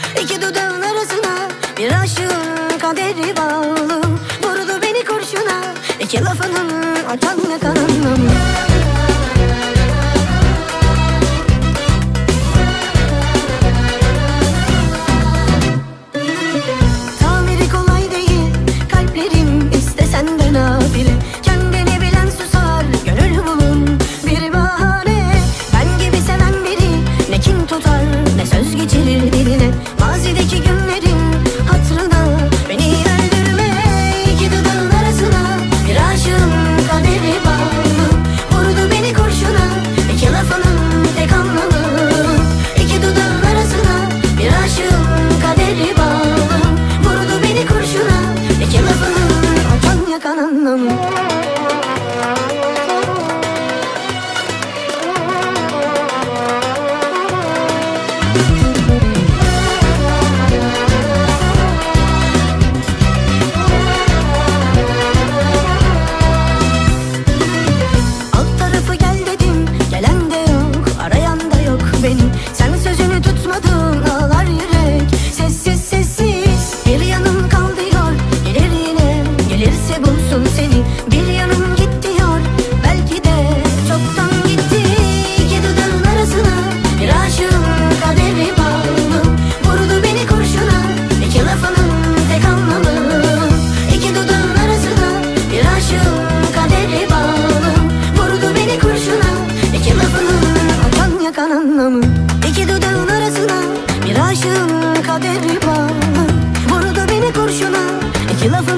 İki dudağın arasına bir aşığın kaderi bağlı. Vurdu beni kurşuna iki lafının atan yakanım. Tamiri kolay değil kalplerin, istesen de nafile. Kendini bilen susar, gönül bulun bir bahane. Ben gibi seven biri ne kin tutar ne söz geçirir diline. Mazideki günlerin hatırına beni öldürme. İki dudağın arasına bir aşığın kaderi bağlı. Vurdu beni kurşuna iki lafının tek anlamı. İki dudağın arasına bir aşığın kaderi bağlı. Vurdu beni kurşuna iki lafının atan yakan anlamı. Alt tarafı gel dedim, gelen de yok, arayan da yok beni. Sen sözünü tutmadın, ağlar yürek, sessiz sessiz. Bir yanım kal diyor, gelir yine, gelirse bulsun seni. Bir yanım git diyor, belki de çoktan gitti. İki dudağın arasına bir aşığın kaderi bağlı. Vurdu beni kurşuna iki lafının tek anlamı. İki dudağın arasına bir aşığın kaderi bağlı. Vurdu beni kurşuna iki lafının atan yakan anlamı. İki dudağın arasına bir aşığın kaderi bağlı. Vurdu beni kurşuna iki lafının